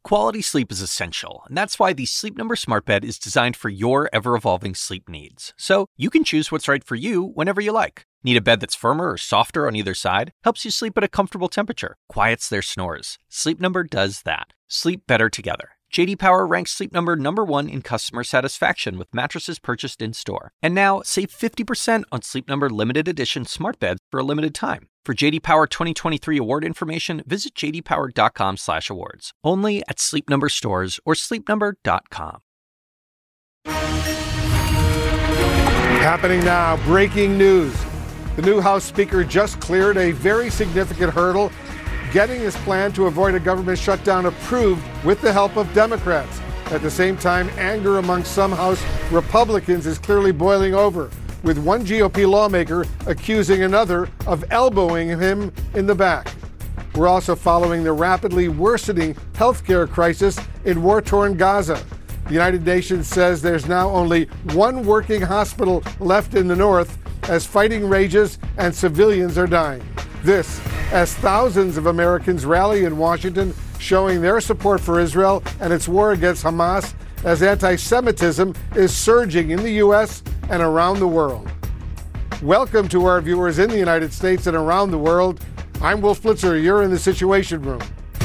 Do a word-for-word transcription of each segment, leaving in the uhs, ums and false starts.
Quality sleep is essential, and that's why the Sleep Number Smart Bed is designed for your ever-evolving sleep needs. So you can choose what's right for you whenever you like. Need a bed that's firmer or softer on either side? Helps you sleep at a comfortable temperature, quiets their snores. Sleep Number does that. Sleep better together. J D Power ranks Sleep Number number one in customer satisfaction with mattresses purchased in-store. And now, save fifty percent on Sleep Number limited edition smart beds for a limited time. For J D Power twenty twenty-three award information, visit j d power dot com slash awards. Only at Sleep Number stores or sleep number dot com. Happening now, breaking news. The new House Speaker just cleared a very significant hurdle, getting his plan to avoid a government shutdown approved with the help of Democrats. At the same time, anger among some House Republicans is clearly boiling over, with one G O P lawmaker accusing another of elbowing him in the back. We're also following the rapidly worsening healthcare crisis in war-torn Gaza. The United Nations says there's now only one working hospital left in the north as fighting rages and civilians are dying. This, as thousands of Americans rally in Washington, showing their support for Israel and its war against Hamas, as anti-Semitism is surging in the U S and around the world. Welcome to our viewers in the United States and around the world. I'm Wolf Blitzer. You're in the Situation Room.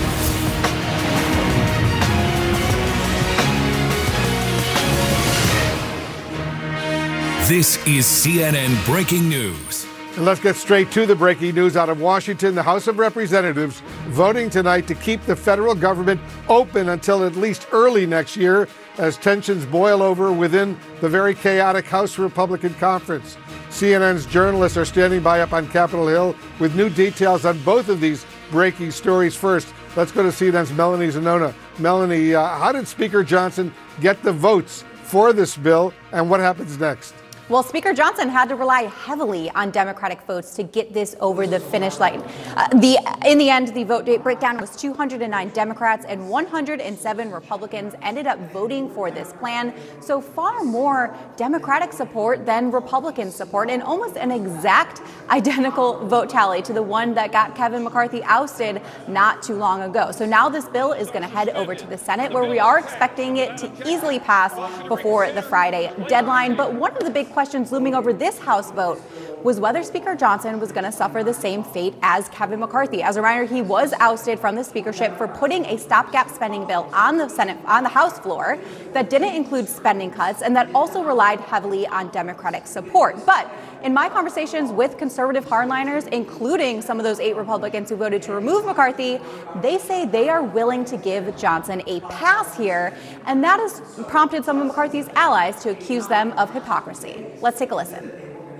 This is C N N Breaking News. And let's get straight to the breaking news out of Washington. The House of Representatives voting tonight to keep the federal government open until at least early next year as tensions boil over within the very chaotic House Republican Conference. C N N's journalists are standing by up on Capitol Hill with new details on both of these breaking stories. First, let's go to C N N's Melanie Zanona. Melanie, uh, how did Speaker Johnson get the votes for this bill, and what happens next? Well, Speaker Johnson had to rely heavily on Democratic votes to get this over the finish line. Uh, the in the end, the vote breakdown was two hundred nine Democrats and one hundred seven Republicans ended up voting for this plan. So far more Democratic support than Republican support, and almost an exact identical vote tally to the one that got Kevin McCarthy ousted not too long ago. So now this bill is going to head over to the Senate, where we are expecting it to easily pass before the Friday deadline. But one of the big questions questions looming over this House vote was whether Speaker Johnson was going to suffer the same fate as Kevin McCarthy. As a reminder, he was ousted from the speakership for putting a stopgap spending bill on the Senate, on the House floor that didn't include spending cuts and that also relied heavily on Democratic support. But in my conversations with conservative hardliners, including some of those eight Republicans who voted to remove McCarthy, they say they are willing to give Johnson a pass here, and that has prompted some of McCarthy's allies to accuse them of hypocrisy. Let's take a listen.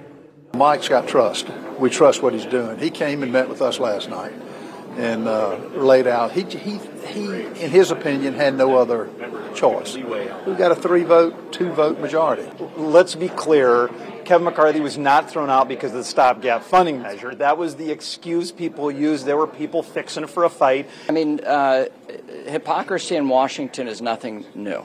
Mike's got trust. We trust what he's doing. He came and met with us last night and uh, laid out. He, he, he, in his opinion, had no other choice. We've got a three-vote, two-vote majority. Let's be clear. Kevin McCarthy was not thrown out because of the stopgap funding measure. That was the excuse people used. There were people fixing for a fight. I mean, uh, hypocrisy in Washington is nothing new.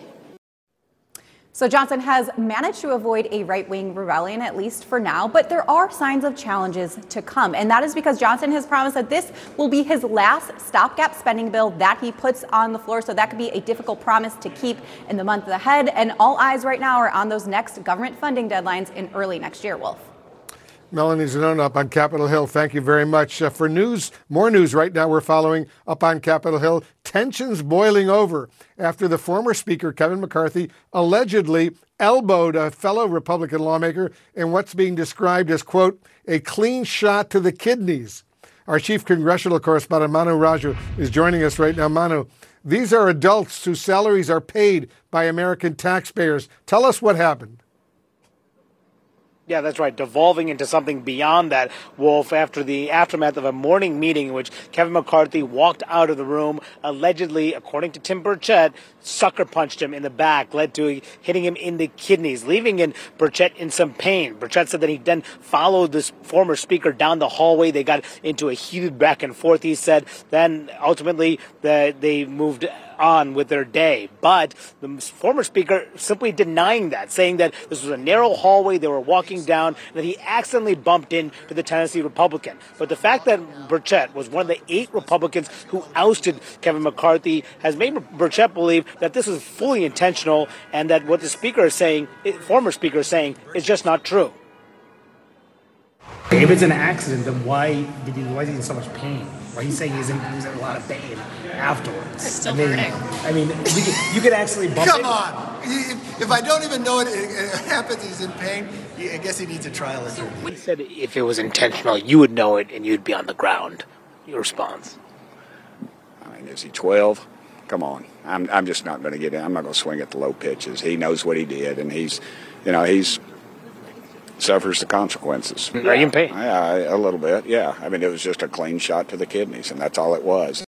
So Johnson has managed to avoid a right-wing rebellion, at least for now, but there are signs of challenges to come. And that is because Johnson has promised that this will be his last stopgap spending bill that he puts on the floor. So that could be a difficult promise to keep in the month ahead. And all eyes right now are on those next government funding deadlines in early next year, Wolf. Melanie Zanona up on Capitol Hill. Thank you very much. Uh, for news, more news right now we're following up on Capitol Hill. Tensions boiling over after the former Speaker, Kevin McCarthy, allegedly elbowed a fellow Republican lawmaker in what's being described as, quote, a clean shot to the kidneys. Our chief congressional correspondent, Manu Raju, is joining us right now. Manu, these are adults whose salaries are paid by American taxpayers. Tell us what happened. Yeah, that's right. Devolving into something beyond that, Wolf, after the aftermath of a morning meeting in which Kevin McCarthy walked out of the room, allegedly, according to Tim Burchett, sucker punched him in the back, led to hitting him in the kidneys, leaving in Burchett in some pain. Burchett said that he then followed this former speaker down the hallway. They got into a heated back and forth, he said. Then ultimately the, they moved on with their day. But the former speaker simply denying that, saying that this was a narrow hallway they were walking down, and that he accidentally bumped into the Tennessee Republican. But the fact that Burchett was one of the eight Republicans who ousted Kevin McCarthy has made Burchett believe that this was fully intentional, and that what the speaker is saying, former speaker is saying, is just not true. If it's an accident, then why did he? Why is he in so much pain? Why he's saying he's in, he was in a lot of pain afterwards? It's still I mean, hurting. I mean, you could, you could actually bump Come into on! If, if I don't even know it, it, it happens, he's in pain. I guess he needs a trial attorney. He said if it was intentional, you would know it and you'd be on the ground. Your response? I mean, is he twelve? Come on. I'm I'm just not going to get in. I'm not going to swing at the low pitches. He knows what he did, and he's, you know, he's suffers the consequences. Are you in pain? Yeah, a little bit, yeah. I mean, it was just a clean shot to the kidneys, and that's all it was.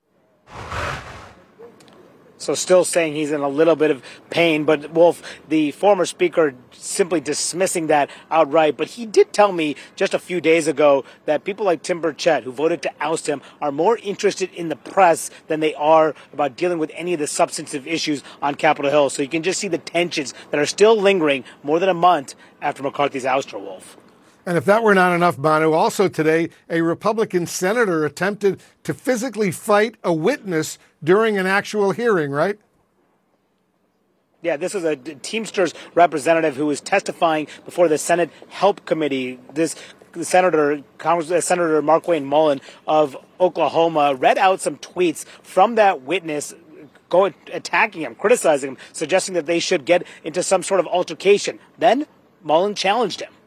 So still saying he's in a little bit of pain, but Wolf, the former speaker, simply dismissing that outright. But he did tell me just a few days ago that people like Tim Burchett, who voted to oust him, are more interested in the press than they are about dealing with any of the substantive issues on Capitol Hill. So you can just see the tensions that are still lingering more than a month after McCarthy's ouster, Wolf. And if that were not enough, Manu, also today, a Republican senator attempted to physically fight a witness during an actual hearing, right? Yeah, this is a Teamsters representative who was testifying before the Senate Help Committee. This Senator, Congress, Senator Markwayne Mullin of Oklahoma read out some tweets from that witness, going attacking him, criticizing him, suggesting that they should get into some sort of altercation. Then Mullin challenged him.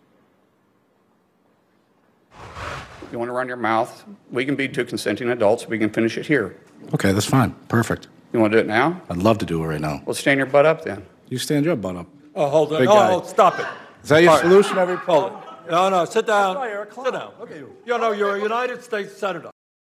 You want to run your mouth? We can be two consenting adults. We can finish it here. Okay, that's fine. Perfect. You want to do it now? I'd love to do it right now. Well, stand your butt up then. You stand your butt up. Oh, hold on. Big No, guy. no, stop it. Is that your All right. solution every Hold it. No, no, sit down. Sit down. Okay. You know, you're a United States Senator.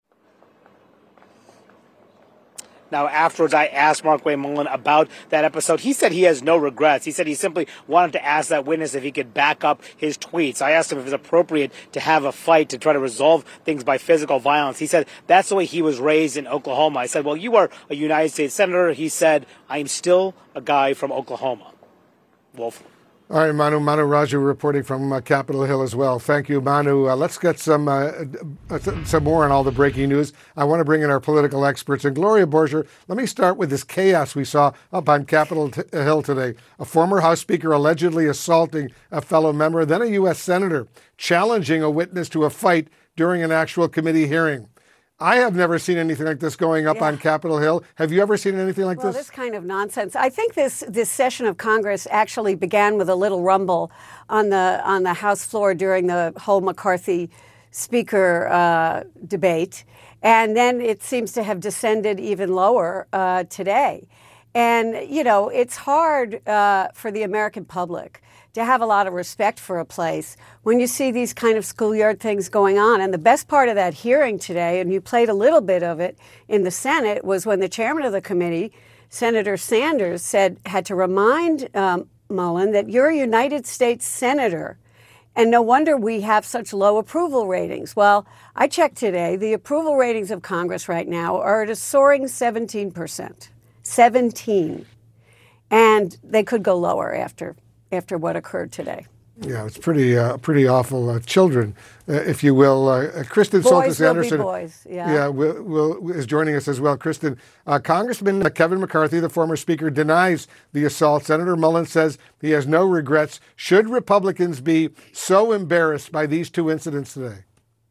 Now, afterwards, I asked Markwayne Mullin about that episode. He said he has no regrets. He said he simply wanted to ask that witness if he could back up his tweets. I asked him if it's appropriate to have a fight to try to resolve things by physical violence. He said that's the way he was raised in Oklahoma. I said, well, you are a United States Senator. He said, I am still a guy from Oklahoma. Wolf. All right, Manu. Manu Raju reporting from uh, Capitol Hill as well. Thank you, Manu. Uh, let's get some uh, uh, some more on all the breaking news. I want to bring in our political experts. And Gloria Borger, let me start with this chaos we saw up on Capitol t- Hill today. A former House Speaker allegedly assaulting a fellow member, then a U S Senator challenging a witness to a fight during an actual committee hearing. I have never seen anything like this going up yeah. on Capitol Hill. Have you ever seen anything like well, this? Well, this kind of nonsense. I think this this session of Congress actually began with a little rumble on the on the House floor during the whole McCarthy Speaker uh, debate, and then it seems to have descended even lower uh, today. And you know, it's hard uh, for the American public to have a lot of respect for a place when you see these kind of schoolyard things going on. And the best part of that hearing today, and you played a little bit of it in the Senate, was when the chairman of the committee, Senator Sanders, said, had to remind um, Mullin that you're a United States Senator, and no wonder we have such low approval ratings. Well, I checked today, the approval ratings of Congress right now are at a soaring seventeen percent. seventeen. And they could go lower after after what occurred today. Yeah, it's pretty uh, pretty awful. Uh, children, uh, if you will. Uh, Kristen Soltis Anderson boys, yeah. Yeah, will, will, is joining us as well. Kristen, uh, Congressman Kevin McCarthy, the former speaker, denies the assault. Senator Mullin says he has no regrets. Should Republicans be so embarrassed by these two incidents today?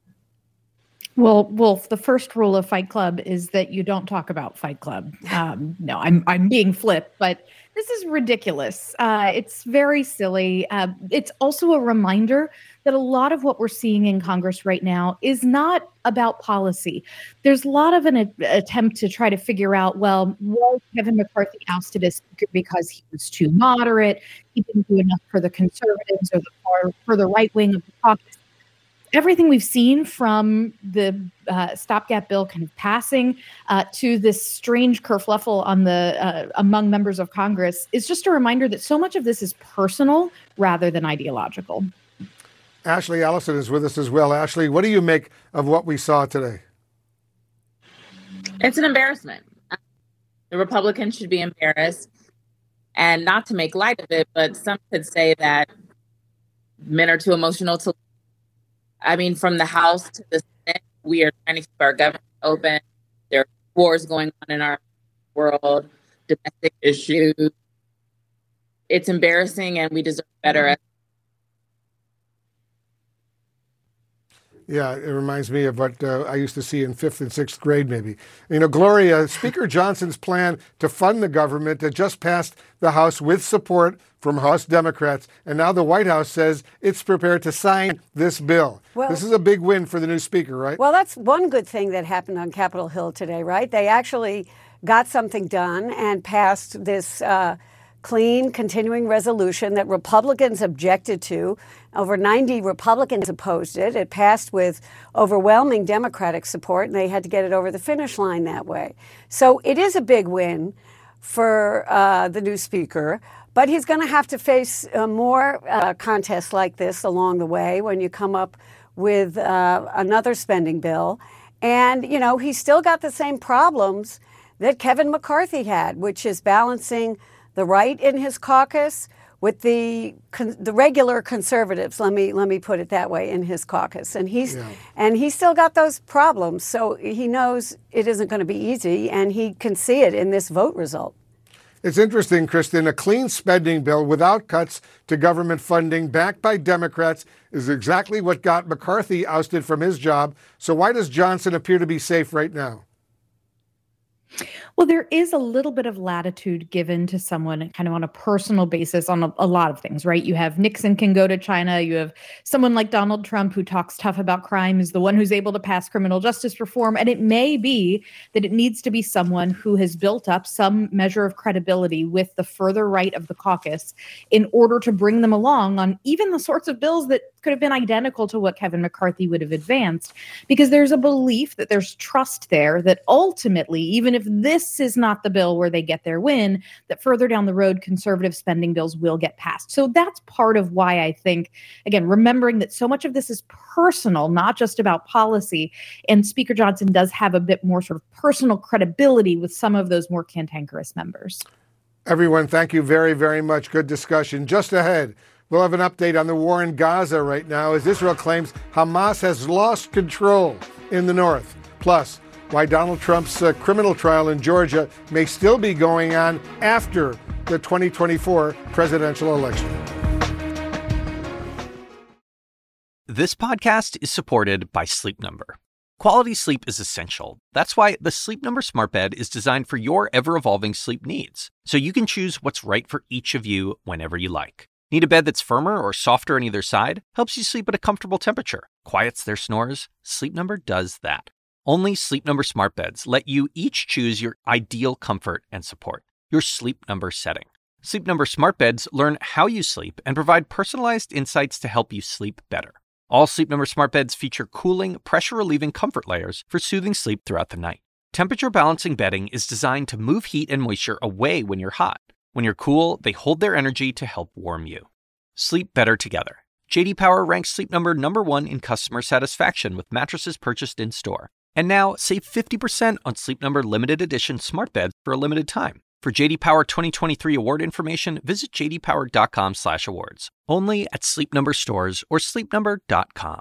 Well, Wolf, the first rule of Fight Club is that you don't talk about Fight Club. Um, no, I'm I'm being flip, but this is ridiculous. Uh, it's very silly. Uh, it's also a reminder that a lot of what we're seeing in Congress right now is not about policy. There's a lot of an a- attempt to try to figure out, well, was Kevin McCarthy ousted as speaker because he was too moderate? He didn't do enough for the conservatives or the far, for the right wing of the caucus. Everything we've seen from the uh, stopgap bill kind of passing uh, to this strange kerfluffle on the uh, among members of Congress is just a reminder that so much of this is personal rather than ideological. Ashley Allison is with us as well. Ashley, what do you make of what we saw today? It's an embarrassment. The Republicans should be embarrassed. And not to make light of it, but some could say that men are too emotional to. I mean, from the House to the Senate, we are trying to keep our government open. There are wars going on in our world, domestic issues. It's embarrassing, and we deserve better. Yeah, it reminds me of what uh, I used to see in fifth and sixth grade, maybe. You know, Gloria, Speaker Johnson's plan to fund the government that just passed the House with support from House Democrats, and now the White House says it's prepared to sign this bill. Well, this is a big win for the new speaker, right? Well, that's one good thing that happened on Capitol Hill today, right? They actually got something done and passed this uh, clean continuing resolution that Republicans objected to. Over ninety Republicans opposed it. It passed with overwhelming Democratic support, and they had to get it over the finish line that way. So it is a big win for uh, the new speaker, but he's going to have to face uh, more uh, contests like this along the way when you come up with uh, another spending bill. And, you know, he's still got the same problems that Kevin McCarthy had, which is balancing the right in his caucus with the con- the regular conservatives. Let me let me put it that way, in his caucus, and he's yeah. and he's still got those problems. So he knows it isn't going to be easy, and he can see it in this vote result. It's interesting, Kristen. A clean spending bill without cuts to government funding, backed by Democrats, is exactly what got McCarthy ousted from his job. So why does Johnson appear to be safe right now? Well, there is a little bit of latitude given to someone kind of on a personal basis on a, a lot of things, right? You have Nixon can go to China. You have someone like Donald Trump who talks tough about crime, is the one who's able to pass criminal justice reform. And it may be that it needs to be someone who has built up some measure of credibility with the further right of the caucus in order to bring them along on even the sorts of bills that could have been identical to what Kevin McCarthy would have advanced, because there's a belief that there's trust there that ultimately, even if this is not the bill where they get their win, that further down the road, conservative spending bills will get passed. So that's part of why I think, again, remembering that so much of this is personal, not just about policy, and Speaker Johnson does have a bit more sort of personal credibility with some of those more cantankerous members. Everyone, thank you very, very much. Good discussion. Just ahead, we'll have an update on the war in Gaza right now as Israel claims Hamas has lost control in the north. Plus, why Donald Trump's uh, criminal trial in Georgia may still be going on after the twenty twenty-four presidential election. This podcast is supported by Sleep Number. Quality sleep is essential. That's why the Sleep Number Smart Bed is designed for your ever-evolving sleep needs, so you can choose what's right for each of you whenever you like. Need a bed that's firmer or softer on either side? Helps you sleep at a comfortable temperature. Quiets their snores? Sleep Number does that. Only Sleep Number smart beds let you each choose your ideal comfort and support, your Sleep Number setting. Sleep Number smart beds learn how you sleep and provide personalized insights to help you sleep better. All Sleep Number smart beds feature cooling, pressure-relieving comfort layers for soothing sleep throughout the night. Temperature balancing bedding is designed to move heat and moisture away when you're hot. When you're cool, they hold their energy to help warm you. Sleep better together. J D Power ranks Sleep Number number one in customer satisfaction with mattresses purchased in-store. And now, save fifty percent on Sleep Number limited edition smart beds for a limited time. For J D Power twenty twenty-three award information, visit j d power dot com slash awards. Only at Sleep Number stores or sleep number dot com.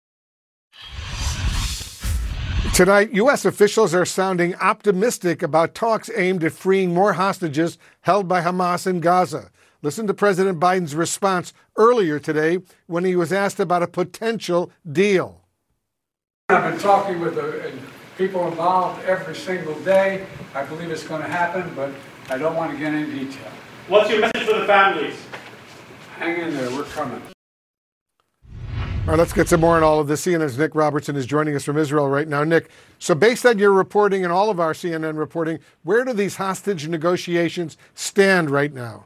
Tonight, U S officials are sounding optimistic about talks aimed at freeing more hostages held by Hamas in Gaza. Listen to President Biden's response earlier today when he was asked about a potential deal. I've been talking with the people involved every single day. I believe it's going to happen, but I don't want to get into detail. What's your message for the families? Hang in there, we're coming. All right, let's get some more on all of this. C N N's Nick Robertson is joining us from Israel right now. Nick, so based on your reporting and all of our C N N reporting, where do these hostage negotiations stand right now?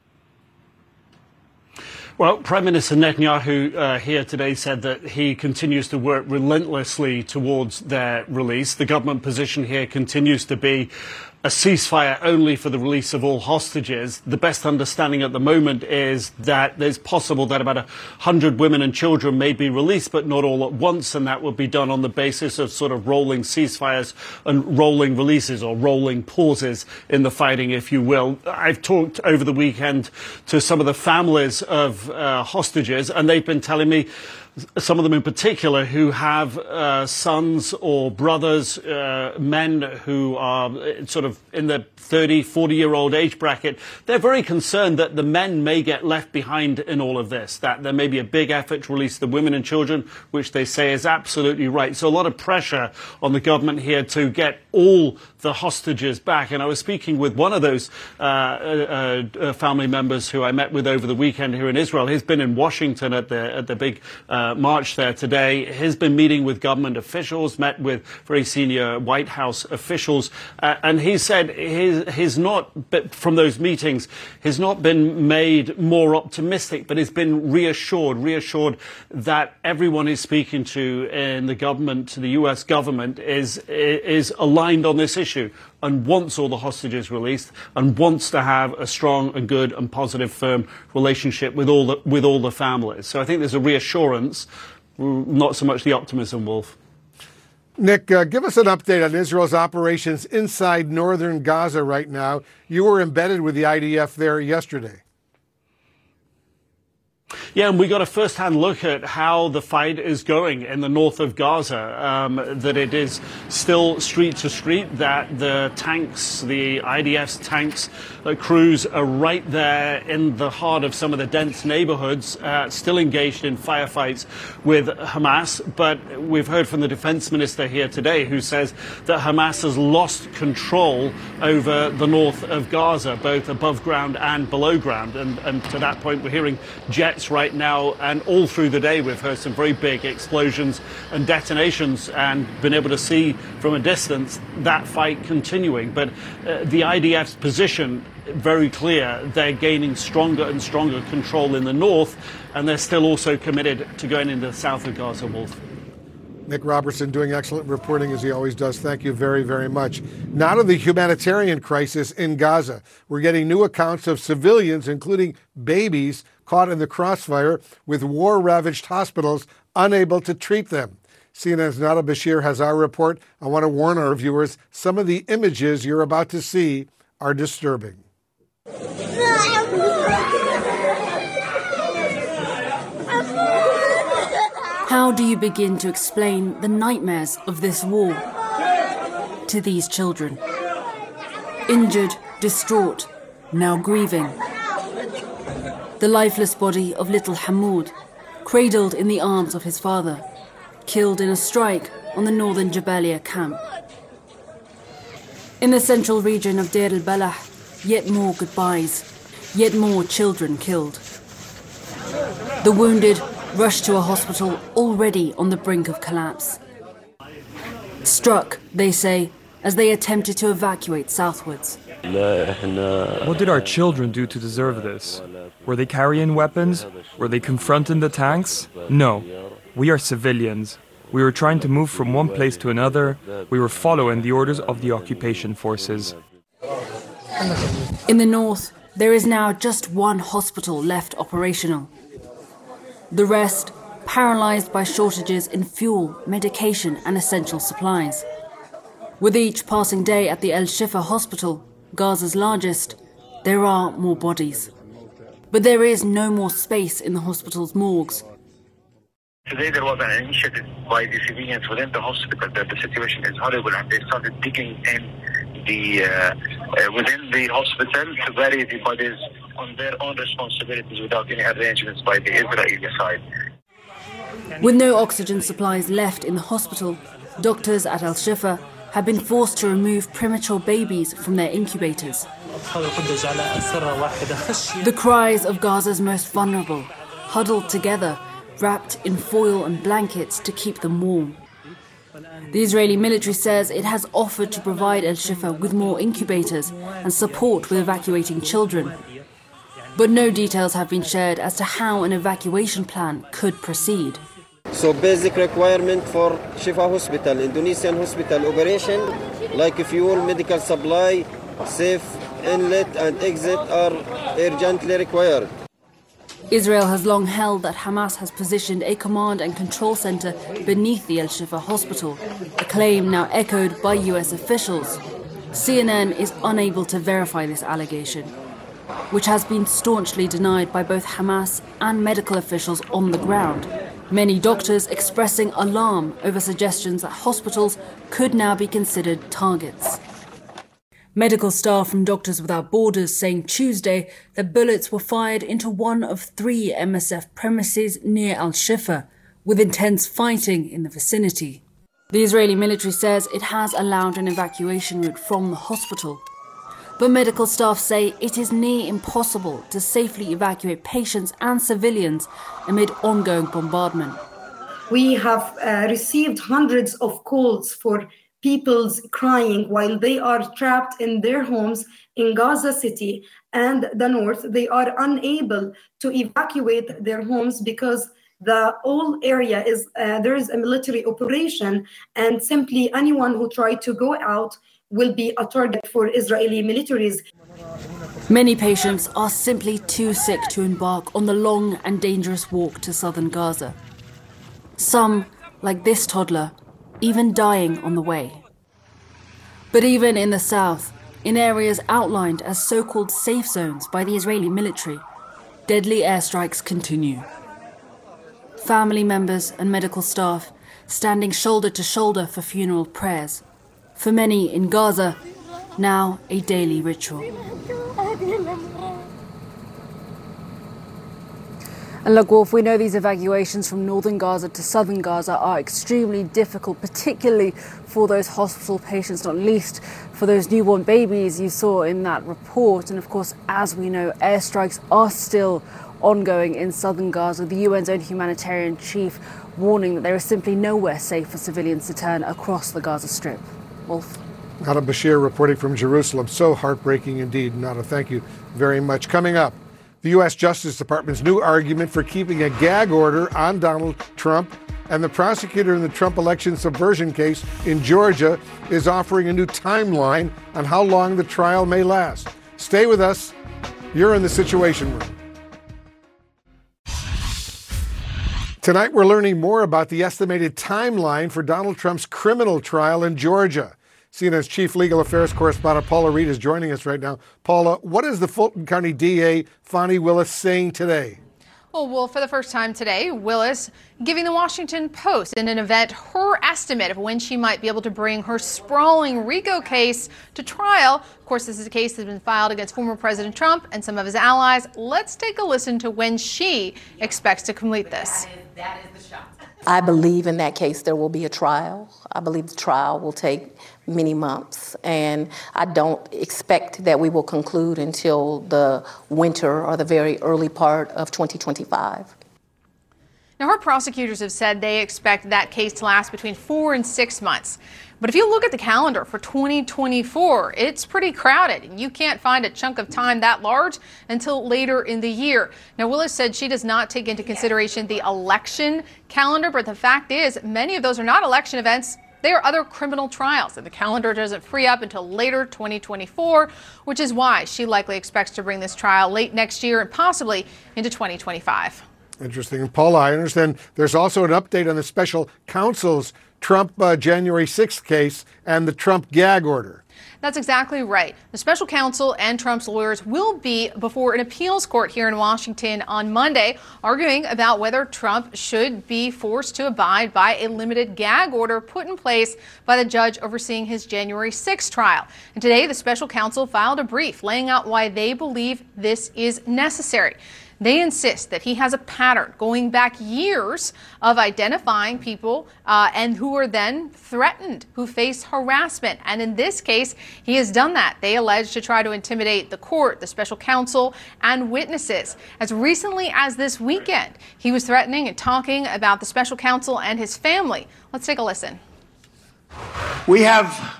Well, Prime Minister Netanyahu uh, here today said that he continues to work relentlessly towards their release. The government position here continues to be a ceasefire only for the release of all hostages. The best understanding at the moment is that there's possible that about a hundred women and children may be released, but not all at once, and that will be done on the basis of sort of rolling ceasefires and rolling releases or rolling pauses in the fighting, if you will. I've talked over the weekend to some of the families of uh, hostages, and they've been telling me, some of them in particular, who have uh, sons or brothers, uh, men who are sort of in the thirty, forty-year-old age bracket. They're very concerned that the men may get left behind in all of this, that there may be a big effort to release the women and children, which they say is absolutely right. So a lot of pressure on the government here to get all the hostages back. And I was speaking with one of those uh, uh, uh, family members who I met with over the weekend here in Israel. He's been in Washington at the, at the big uh, march there today. He's been meeting with government officials, met with very senior White House officials, uh, and he said he's, he's not, from those meetings, he's not been made more optimistic, but he's been reassured, reassured that everyone he's speaking to in the government, the U S government, is, is aligned on this issue and wants all the hostages released and wants to have a strong and good and positive, firm relationship with all the, with all the families. So I think there's a reassurance, not so much the optimism, Wolf. Nick, uh, give us an update on Israel's operations inside northern Gaza right now. You were embedded with the I D F there yesterday. Yeah, and we got a first-hand look at how the fight is going in the north of Gaza, um, that it is still street to street, that the tanks, the I D F's tanks, uh, crews are right there in the heart of some of the dense neighborhoods, uh, still engaged in firefights with Hamas. But we've heard from the defense minister here today who says that Hamas has lost control over the north of Gaza, both above ground and below ground. And, and to that point, we're hearing jets right now, and all through the day we've heard some very big explosions and detonations and been able to see from a distance that fight continuing. But uh, the I D F's position, very clear, they're gaining stronger and stronger control in the north, and they're still also committed to going into the south of Gaza, Wolf. Nick Robertson doing excellent reporting as he always does. Thank you very, very much. Now to the humanitarian crisis in Gaza. We're getting new accounts of civilians, including babies, caught in the crossfire with war-ravaged hospitals unable to treat them. C N N's Nada Bashir has our report. I want to warn our viewers, some of the images you're about to see are disturbing. How do you begin to explain the nightmares of this war to these children? Injured, distraught, now grieving. The lifeless body of little Hamoud, cradled in the arms of his father, killed in a strike on the northern Jabalia camp. In the central region of Deir el-Balah, yet more goodbyes, yet more children killed. The wounded rushed to a hospital already on the brink of collapse. Struck, they say, as they attempted to evacuate southwards. What did our children do to deserve this? Were they carrying weapons? Were they confronting the tanks? No. We are civilians. We were trying to move from one place to another. We were following the orders of the occupation forces. In the north, there is now just one hospital left operational. The rest, paralyzed by shortages in fuel, medication and essential supplies. With each passing day at the Al-Shifa hospital, Gaza's largest, there are more bodies. But there is no more space in the hospital's morgues. Today there was an initiative by the civilians within the hospital that the situation is horrible, and they started digging in the uh, uh, within the hospital to bury the bodies on their own responsibilities without any arrangements by the Israeli side. With no oxygen supplies left in the hospital, doctors at Al-Shifa have been forced to remove premature babies from their incubators. The cries of Gaza's most vulnerable, huddled together, wrapped in foil and blankets to keep them warm. The Israeli military says it has offered to provide Al-Shifa with more incubators and support with evacuating children. But no details have been shared as to how an evacuation plan could proceed. So basic requirement for Shifa Hospital, Indonesian hospital operation, like fuel, medical supply, safe inlet and exit are urgently required. Israel has long held that Hamas has positioned a command and control center beneath the Al-Shifa hospital, a claim now echoed by U S officials. C N N is unable to verify this allegation, which has been staunchly denied by both Hamas and medical officials on the ground. Many doctors expressing alarm over suggestions that hospitals could now be considered targets. Medical staff from Doctors Without Borders saying Tuesday that bullets were fired into one of three M S F premises near Al-Shifa, with intense fighting in the vicinity. The Israeli military says it has allowed an evacuation route from the hospital. But medical staff say it is near impossible to safely evacuate patients and civilians amid ongoing bombardment. We have uh, received hundreds of calls for people's crying while they are trapped in their homes in Gaza City and the north. They are unable to evacuate their homes because the whole area is, uh, there is a military operation, and simply anyone who tried to go out will be a target for Israeli militaries. Many patients are simply too sick to embark on the long and dangerous walk to southern Gaza. Some, like this toddler, even dying on the way. But even in the south, in areas outlined as so-called safe zones by the Israeli military, deadly airstrikes continue. Family members and medical staff standing shoulder to shoulder for funeral prayers. For many in Gaza, now a daily ritual. And look, Wolf, we know these evacuations from northern Gaza to southern Gaza are extremely difficult, particularly for those hospital patients, not least for those newborn babies you saw in that report. And of course, as we know, airstrikes are still ongoing in southern Gaza, the U N's own humanitarian chief warning that there is simply nowhere safe for civilians to turn across the Gaza Strip. Wolf. Nada Bashir reporting from Jerusalem. So heartbreaking indeed. Nada, thank you very much. Coming up, the U S Justice Department's new argument for keeping a gag order on Donald Trump, and the prosecutor in the Trump election subversion case in Georgia is offering a new timeline on how long the trial may last. Stay with us. You're in the Situation Room. Tonight, we're learning more about the estimated timeline for Donald Trump's criminal trial in Georgia. C N N's chief legal affairs correspondent Paula Reed is joining us right now. Paula, what is the Fulton County D A, Fani Willis, saying today? Well, well, for the first time today, Willis giving the Washington Post in an event her estimate of when she might be able to bring her sprawling RICO case to trial. Of course, this is a case that has been filed against former President Trump and some of his allies. Let's take a listen to when she expects to complete this. That is, that is the shot. I believe in that case there will be a trial. I believe the trial will take many months, and I don't expect that we will conclude until the winter or the very early part of twenty twenty-five. Now, her prosecutors have said they expect that case to last between four and six months. But if you look at the calendar for twenty twenty-four, it's pretty crowded, and you can't find a chunk of time that large until later in the year. Now, Willis said she does not take into consideration the election calendar, but the fact is many of those are not election events. They are other criminal trials, and the calendar doesn't free up until later twenty twenty-four, which is why she likely expects to bring this trial late next year and possibly into twenty twenty-five. Interesting. Paula, I understand there's also an update on the special counsel's Trump uh, January sixth case and the Trump gag order. That's exactly right. The special counsel and Trump's lawyers will be before an appeals court here in Washington on Monday, arguing about whether Trump should be forced to abide by a limited gag order put in place by the judge overseeing his January sixth trial. And today, the special counsel filed a brief laying out why they believe this is necessary. They insist that he has a pattern going back years of identifying people uh, and who are then threatened, who face harassment. And in this case, he has done that. They allege to try to intimidate the court, the special counsel, and witnesses. As recently as this weekend, he was threatening and talking about the special counsel and his family. Let's take a listen. We have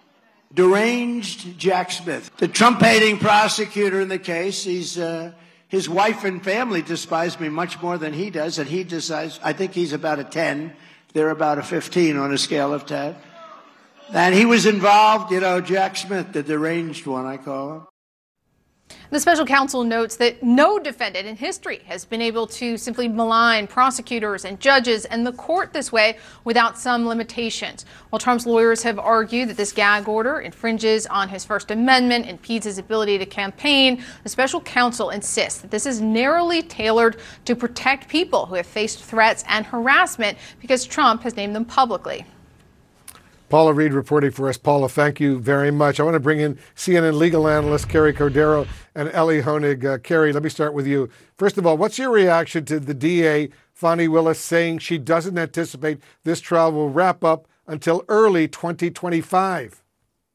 deranged Jack Smith, the Trump-hating prosecutor in the case. He's uh, his wife and family despise me much more than he does, and he decides. I think he's about a ten. They're about a fifteen on a scale of ten. And he was involved, you know, Jack Smith, the deranged one, I call him. The special counsel notes that no defendant in history has been able to simply malign prosecutors and judges and the court this way without some limitations. While Trump's lawyers have argued that this gag order infringes on his First Amendment, impedes his ability to campaign, the special counsel insists that this is narrowly tailored to protect people who have faced threats and harassment because Trump has named them publicly. Paula Reed reporting for us. Paula, thank you very much. I want to bring in C N N legal analyst Carrie Cordero and Elie Honig. Uh, Carrie, let me start with you. First of all, what's your reaction to the D A, Fani Willis, saying she doesn't anticipate this trial will wrap up until early twenty twenty-five?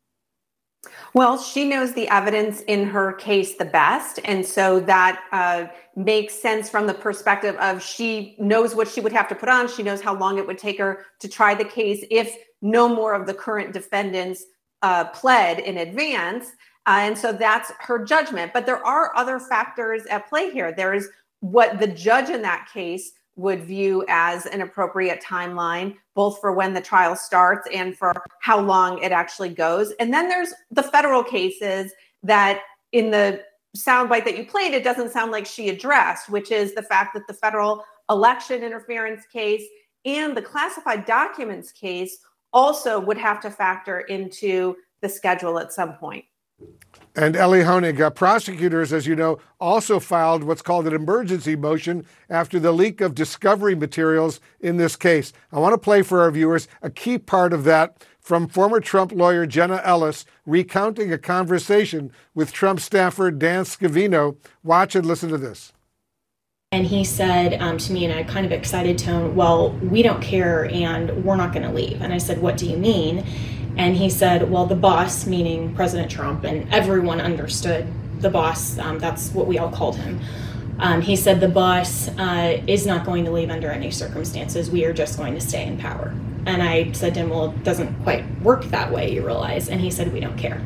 Well, she knows the evidence in her case the best. And so that uh, makes sense from the perspective of she knows what she would have to put on. She knows how long it would take her to try the case if no more of the current defendants uh, pled in advance. Uh, and so that's her judgment. But there are other factors at play here. There is what the judge in that case would view as an appropriate timeline, both for when the trial starts and for how long it actually goes. And then there's the federal cases that in the soundbite that you played, it doesn't sound like she addressed, which is the fact that the federal election interference case and the classified documents case also would have to factor into the schedule at some point. And Elie Honig, uh, prosecutors, as you know, also filed what's called an emergency motion after the leak of discovery materials in this case. I want to play for our viewers a key part of that from former Trump lawyer Jenna Ellis recounting a conversation with Trump staffer Dan Scavino. Watch and listen to this. And he said um, to me in a kind of excited tone, well, we don't care and we're not going to leave. And I said, what do you mean? And he said, well, the boss, meaning President Trump, and everyone understood the boss. Um, that's what we all called him. Um, he said the boss uh, is not going to leave under any circumstances. We are just going to stay in power. And I said to him, well, it doesn't quite work that way, you realize. And he said, we don't care.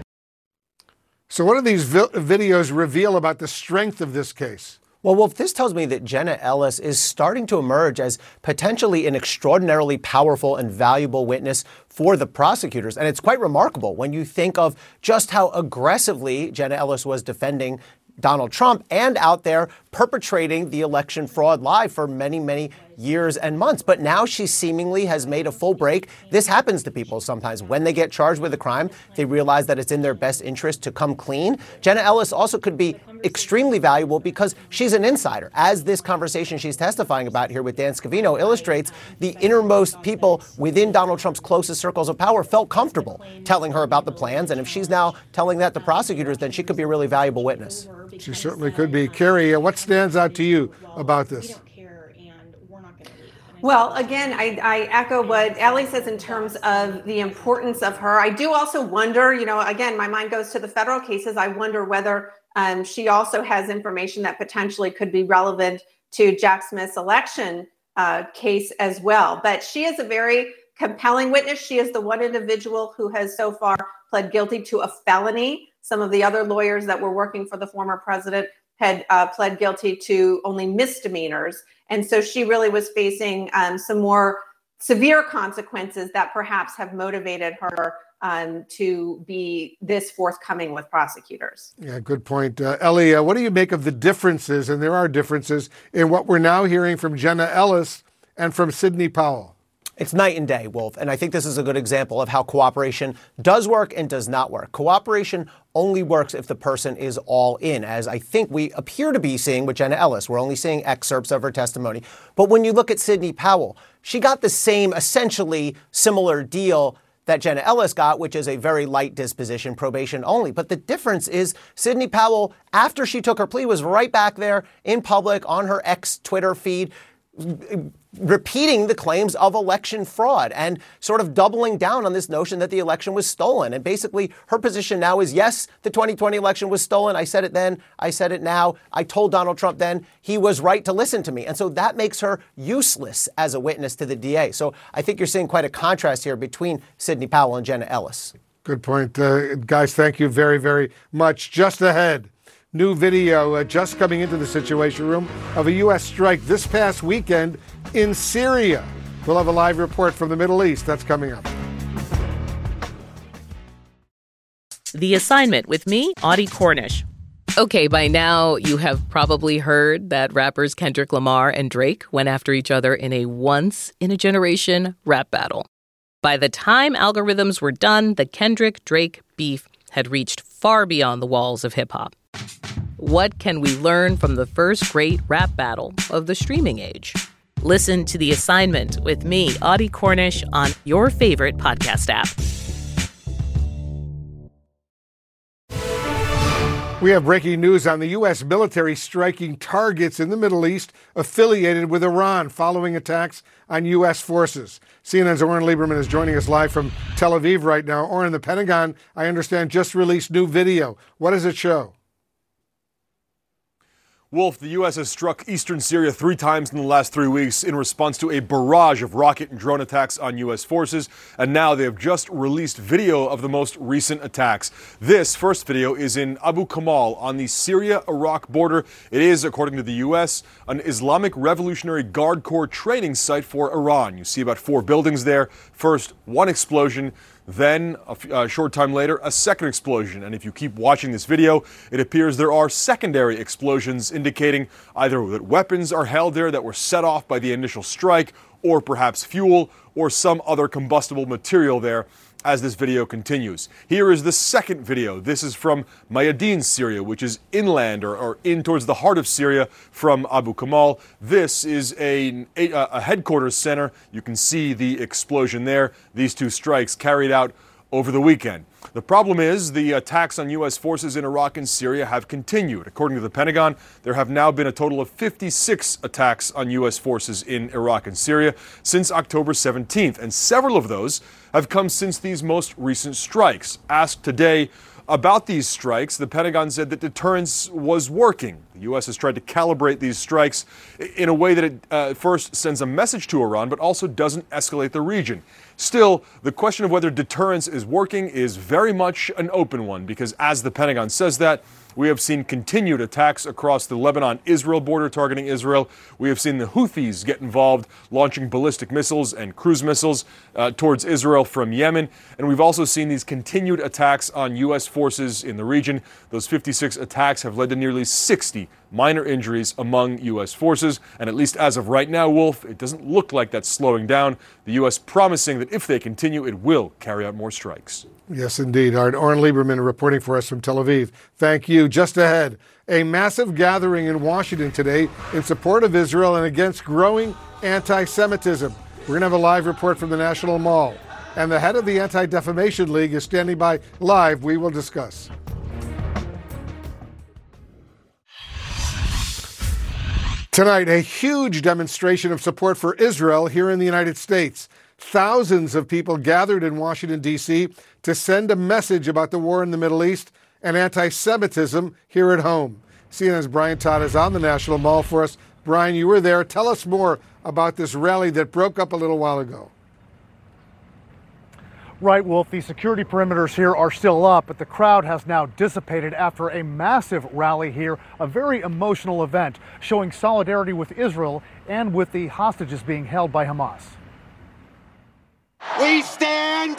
So what do these vi- videos reveal about the strength of this case? Well, Wolf, this tells me that Jenna Ellis is starting to emerge as potentially an extraordinarily powerful and valuable witness for the prosecutors. And it's quite remarkable when you think of just how aggressively Jenna Ellis was defending Donald Trump and out there perpetrating the election fraud lie for many, many years and months. But now she seemingly has made a full break. This happens to people sometimes. When they get charged with a crime, they realize that it's in their best interest to come clean. Jenna Ellis also could be extremely valuable because she's an insider. As this conversation she's testifying about here with Dan Scavino illustrates, the innermost people within Donald Trump's closest circles of power felt comfortable telling her about the plans. And if she's now telling that to prosecutors, then she could be a really valuable witness. She certainly could be. Carrie, what stands out to you about this? Well, again, I, I echo what Elie says in terms of the importance of her. I do also wonder, you know, again, my mind goes to the federal cases. I wonder whether um, she also has information that potentially could be relevant to Jack Smith's election uh, case as well. But she is a very compelling witness. She is the one individual who has so far pled guilty to a felony. Some of the other lawyers that were working for the former president had uh, pled guilty to only misdemeanors. And so she really was facing um, some more severe consequences that perhaps have motivated her um, to be this forthcoming with prosecutors. Yeah, good point. Uh, Elie, uh, what do you make of the differences, and there are differences, in what we're now hearing from Jenna Ellis and from Sidney Powell? It's night and day, Wolf, and I think this is a good example of how cooperation does work and does not work. Cooperation only works if the person is all in, as I think we appear to be seeing with Jenna Ellis. We're only seeing excerpts of her testimony. But when you look at Sidney Powell, she got the same, essentially similar deal that Jenna Ellis got, which is a very light disposition, probation only. But the difference is Sidney Powell, after she took her plea, was right back there in public on her ex-Twitter feed, repeating the claims of election fraud and sort of doubling down on this notion that the election was stolen. And basically, her position now is, yes, the twenty twenty election was stolen. I said it then. I said it now. I told Donald Trump then he was right to listen to me. And so that makes her useless as a witness to the D A. So I think you're seeing quite a contrast here between Sidney Powell and Jenna Ellis. Good point. Uh, guys, thank you very, very much. Just ahead, new video uh, just coming into the Situation Room of a U S strike this past weekend in Syria. We'll have a live report from the Middle East. That's coming up. The Assignment with me, Audie Cornish. Okay, by now you have probably heard that rappers Kendrick Lamar and Drake went after each other in a once-in-a-generation rap battle. By the time algorithms were done, the Kendrick-Drake beef had reached far beyond the walls of hip-hop. What can we learn from the first great rap battle of the streaming age? Listen to The Assignment with me, Audie Cornish, on your favorite podcast app. We have breaking news on the U S military striking targets in the Middle East affiliated with Iran following attacks on U S forces. C N N's Oren Lieberman is joining us live from Tel Aviv right now. Oren, the Pentagon, I understand, just released new video. What does it show? Wolf, the U S has struck eastern Syria three times in the last three weeks in response to a barrage of rocket and drone attacks on U S forces, and now they have just released video of the most recent attacks. This first video is in Abu Kamal on the Syria-Iraq border. It is, according to the U S, an Islamic Revolutionary Guard Corps training site for Iran. You see about four buildings there. First, one explosion. Then, a, f- a short time later, a second explosion. And if you keep watching this video, it appears there are secondary explosions indicating either that weapons are held there that were set off by the initial strike, or perhaps fuel, or some other combustible material there as this video continues. Here is the second video. This is from Mayadin, Syria, which is inland or, or in towards the heart of Syria from Abu Kamal. This is a, a, a headquarters center. You can see the explosion there. These two strikes carried out over the weekend. The problem is the attacks on U S forces in Iraq and Syria have continued. According to the Pentagon, there have now been a total of fifty-six attacks on U S forces in Iraq and Syria since October seventeenth, and several of those have come since these most recent strikes. Asked today about these strikes, the Pentagon said that deterrence was working. The U S has tried to calibrate these strikes in a way that it uh, first sends a message to Iran, but also doesn't escalate the region. Still, the question of whether deterrence is working is very much an open one, because as the Pentagon says that, we have seen continued attacks across the Lebanon-Israel border targeting Israel. We have seen the Houthis get involved, launching ballistic missiles and cruise missiles uh, towards Israel from Yemen. And we've also seen these continued attacks on U S forces in the region. Those fifty-six attacks have led to nearly sixty minor injuries among U S forces. And at least as of right now, Wolf, it doesn't look like that's slowing down. The U S promising that if they continue, it will carry out more strikes. Yes, indeed. Our Oren Lieberman reporting for us from Tel Aviv. Thank you. Just ahead, a massive gathering in Washington today in support of Israel and against growing anti-Semitism. We're going to have a live report from the National Mall. And the head of the Anti-Defamation League is standing by live. We will discuss. Tonight, a huge demonstration of support for Israel here in the United States. Thousands of people gathered in Washington, D C to send a message about the war in the Middle East and anti-Semitism here at home. C N N's Brian Todd is on the National Mall for us. Brian, you were there. Tell us more about this rally that broke up a little while ago. Right, Wolf. The security perimeters here are still up, but the crowd has now dissipated after a massive rally here, a very emotional event showing solidarity with Israel and with the hostages being held by Hamas. We stand!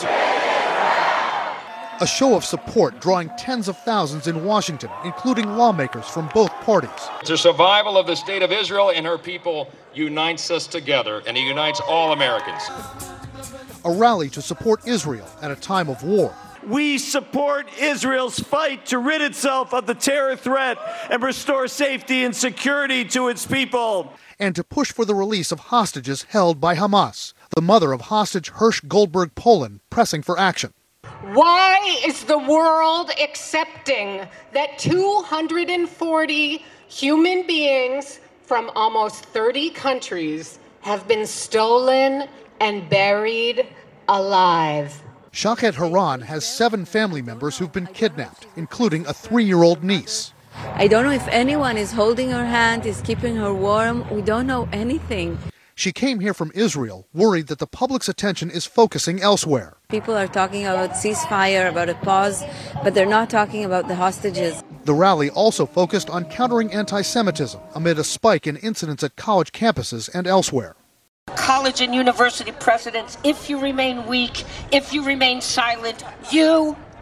A show of support drawing tens of thousands in Washington, including lawmakers from both parties. The survival of the state of Israel and her people unites us together, and it unites all Americans. A rally to support Israel at a time of war. We support Israel's fight to rid itself of the terror threat and restore safety and security to its people. And to push for the release of hostages held by Hamas. The mother of hostage Hirsch Goldberg Poland pressing for action. Why is the world accepting that two hundred forty human beings from almost thirty countries have been stolen and buried alive? Shachet Haran has seven family members who've been kidnapped, including a three-year-old niece. I don't know if anyone is holding her hand, is keeping her warm. We don't know anything. She came here from Israel, worried that the public's attention is focusing elsewhere. People are talking about ceasefire, about a pause, but they're not talking about the hostages. The rally also focused on countering anti-Semitism amid a spike in incidents at college campuses and elsewhere. College and university presidents, if you remain weak, if you remain silent, you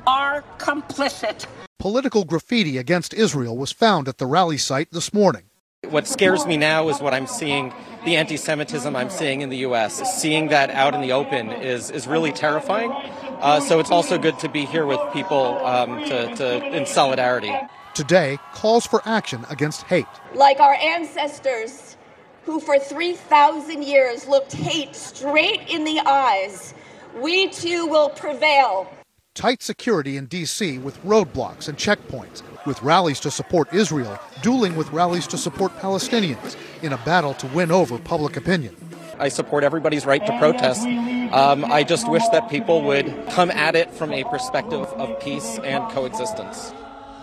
are complicit. Political graffiti against Israel was found at the rally site this morning. What scares me now is what I'm seeing, the anti-Semitism I'm seeing in the U S. Seeing that out in the open is, is really terrifying. Uh, so it's also good to be here with people um, to, to, in solidarity. Today, calls for action against hate. Like our ancestors, who for three thousand years looked hate straight in the eyes, we too will prevail. Tight security in D C with roadblocks and checkpoints, with rallies to support Israel dueling with rallies to support Palestinians in a battle to win over public opinion. I support everybody's right to protest. Um, I just wish that people would come at it from a perspective of peace and coexistence.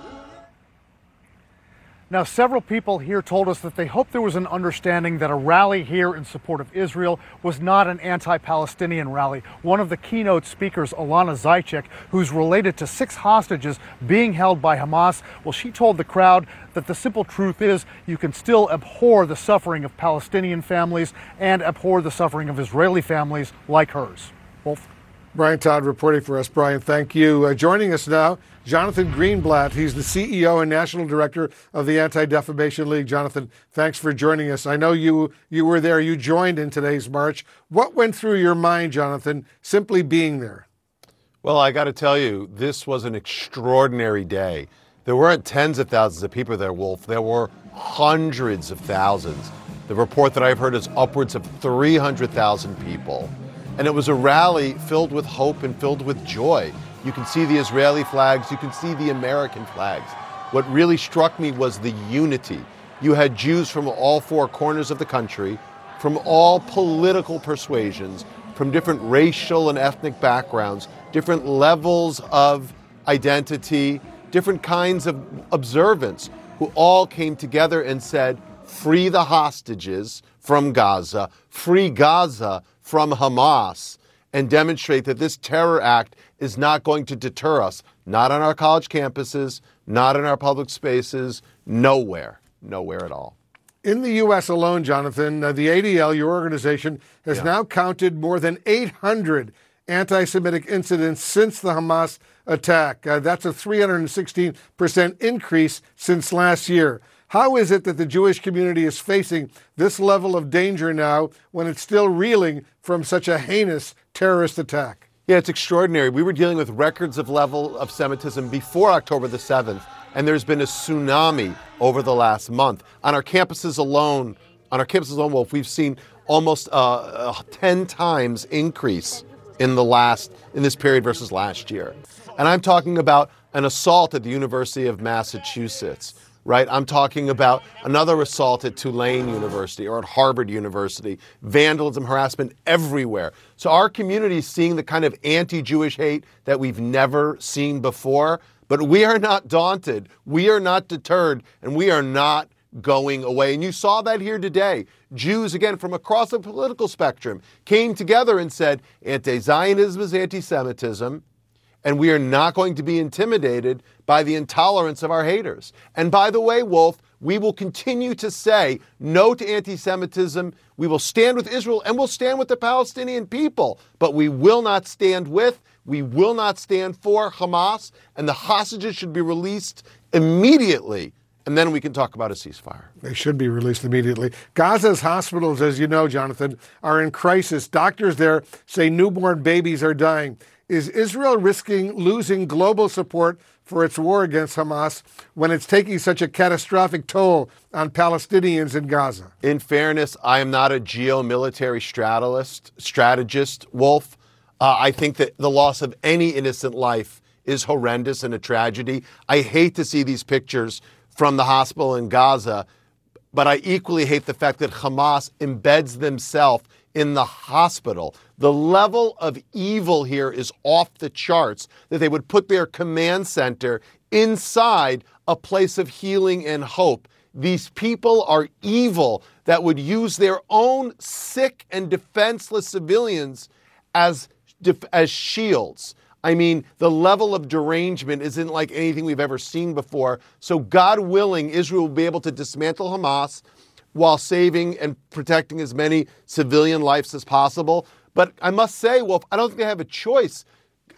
Now, several people here told us that they hoped there was an understanding that a rally here in support of Israel was not an anti-Palestinian rally. One of the keynote speakers, Alana Zajcik, who's related to six hostages being held by Hamas, well, she told the crowd that the simple truth is you can still abhor the suffering of Palestinian families and abhor the suffering of Israeli families like hers. Wolf? Brian Todd reporting for us. Brian, thank you. Uh, joining us now, Jonathan Greenblatt. He's the C E O and National Director of the Anti-Defamation League. Jonathan, thanks for joining us. I know you you were there. You joined in today's march. What went through your mind, Jonathan, simply being there? Well, I got to tell you, this was an extraordinary day. There weren't tens of thousands of people there, Wolf. There were hundreds of thousands. The report that I've heard is upwards of three hundred thousand people. And it was a rally filled with hope and filled with joy. You can see the Israeli flags, you can see the American flags. What really struck me was the unity. You had Jews from all four corners of the country, from all political persuasions, from different racial and ethnic backgrounds, different levels of identity, different kinds of observance, who all came together and said, free the hostages from Gaza, free Gaza from Hamas, and demonstrate that this terror act is not going to deter us, not on our college campuses, not in our public spaces, nowhere, nowhere at all. In the U S alone, Jonathan, uh, the A D L, your organization, has Yeah. now counted more than eight hundred anti-Semitic incidents since the Hamas attack. Uh, that's a three hundred sixteen percent increase since last year. How is it that the Jewish community is facing this level of danger now when it's still reeling from such a heinous terrorist attack? Yeah, it's extraordinary. We were dealing with records of level of Semitism before October the seventh, and there's been a tsunami over the last month. On our campuses alone, on our campuses alone, Wolf, we've seen almost a, a ten times increase in the last, in this period versus last year. And I'm talking about an assault at the University of Massachusetts, right? I'm talking about another assault at Tulane University or at Harvard University, vandalism, harassment everywhere. So our community is seeing the kind of anti-Jewish hate that we've never seen before, but we are not daunted, we are not deterred, and we are not going away. And you saw that here today. Jews, again, from across the political spectrum, came together and said, anti-Zionism is anti-Semitism, and we are not going to be intimidated by the intolerance of our haters. And by the way, Wolf, we will continue to say no to anti-Semitism. We will stand with Israel and we'll stand with the Palestinian people. But we will not stand with, we will not stand for Hamas, and the hostages should be released immediately. And then we can talk about a ceasefire. They should be released immediately. Gaza's hospitals, as you know, Jonathan, are in crisis. Doctors there say newborn babies are dying. Is Israel risking losing global support for its war against Hamas when it's taking such a catastrophic toll on Palestinians in Gaza? In fairness, I am not a geomilitary strategist, strategist Wolf. Uh, I think that the loss of any innocent life is horrendous and a tragedy. I hate to see these pictures from the hospital in Gaza, but I equally hate the fact that Hamas embeds themselves in the hospital. The level of evil here is off the charts, that they would put their command center inside a place of healing and hope. These people are evil that would use their own sick and defenseless civilians as, as shields. I mean, the level of derangement isn't like anything we've ever seen before. So God willing, Israel will be able to dismantle Hamas while saving and protecting as many civilian lives as possible. But I must say, Wolf, I don't think they have a choice.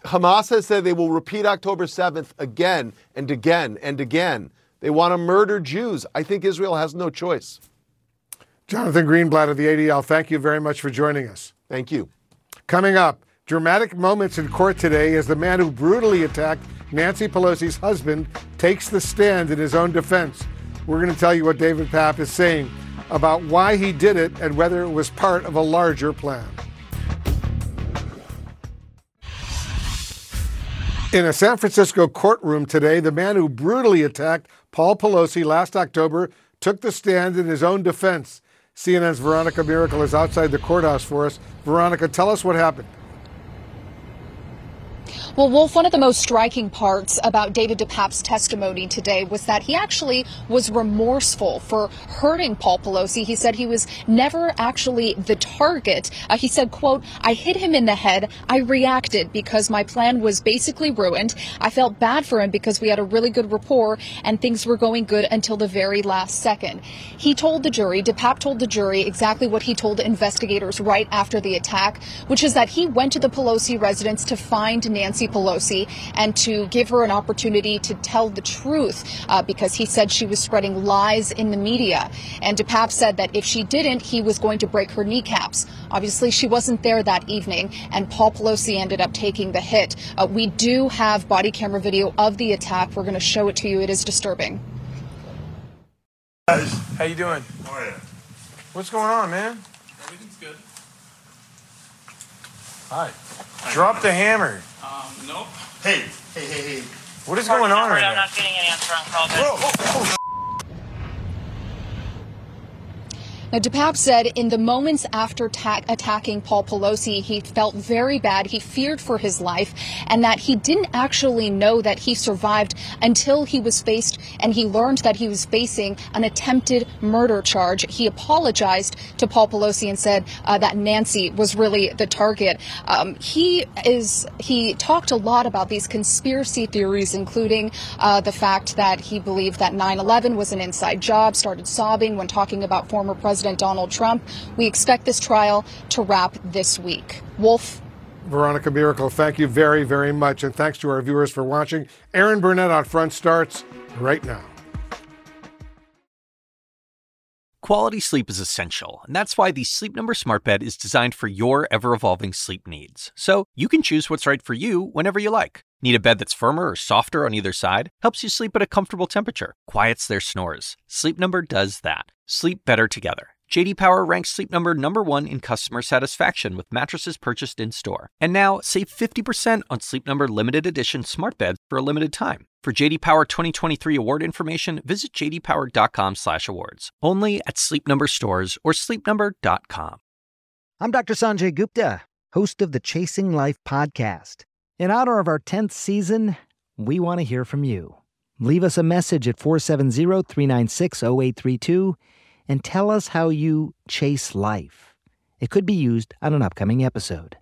Hamas has said they will repeat October seventh again and again and again. They want to murder Jews. I think Israel has no choice. Jonathan Greenblatt of the A D L, thank you very much for joining us. Thank you. Coming up, dramatic moments in court today as the man who brutally attacked Nancy Pelosi's husband takes the stand in his own defense. We're going to tell you what David Papp is saying about why he did it and whether it was part of a larger plan. In a San Francisco courtroom today, the man who brutally attacked Paul Pelosi last October took the stand in his own defense. C N N's Veronica Miracle is outside the courthouse for us. Veronica, tell us what happened. Well, Wolf, one of the most striking parts about David DePapp's testimony today was that he actually was remorseful for hurting Paul Pelosi. He said he was never actually the target. Uh, he said, quote, I hit him in the head. I reacted because my plan was basically ruined. I felt bad for him because we had a really good rapport and things were going good until the very last second. He told the jury, DePapp told the jury exactly what he told investigators right after the attack, which is that he went to the Pelosi residence to find Nancy Pelosi and to give her an opportunity to tell the truth uh, because he said she was spreading lies in the media. And DePapp said that if she didn't, he was going to break her kneecaps. Obviously, she wasn't there that evening, and Paul Pelosi ended up taking the hit. Uh, we do have body camera video of the attack. We're going to show it to you. It is disturbing. Guys, how you doing? How are you? What's going on, man? Everything's good. Hi. Drop the hammer. Um, nope. Hey, hey, hey, hey. What is going on right now? I'm not getting an answer on call. Bro, oh, oh. Now, DePapp said in the moments after ta- attacking Paul Pelosi, he felt very bad. He feared for his life and that he didn't actually know that he survived until he was faced and he learned that he was facing an attempted murder charge. He apologized to Paul Pelosi and said uh, that Nancy was really the target. Um, he is he talked a lot about these conspiracy theories, including uh, the fact that he believed that nine eleven was an inside job, started sobbing when talking about former President Donald Trump. We expect this trial to wrap this week. Wolf. Veronica Miracle, thank you very, very much. And thanks to our viewers for watching. Aaron Burnett on Front starts right now. Quality sleep is essential, and that's why the Sleep Number Smart Bed is designed for your ever-evolving sleep needs. So you can choose what's right for you whenever you like. Need a bed that's firmer or softer on either side? Helps you sleep at a comfortable temperature. Quiets their snores. Sleep Number does that. Sleep better together. J D Power ranks Sleep Number number one in customer satisfaction with mattresses purchased in-store. And now, save fifty percent on Sleep Number limited edition smart beds for a limited time. For J D Power twenty twenty-three award information, visit j d power dot com slash awards. Only at Sleep Number stores or sleep number dot com. I'm Doctor Sanjay Gupta, host of the Chasing Life podcast. In honor of our tenth season, we want to hear from you. Leave us a message at four seven zero, three nine six, zero eight three two and tell us how you chase life. It could be used on an upcoming episode.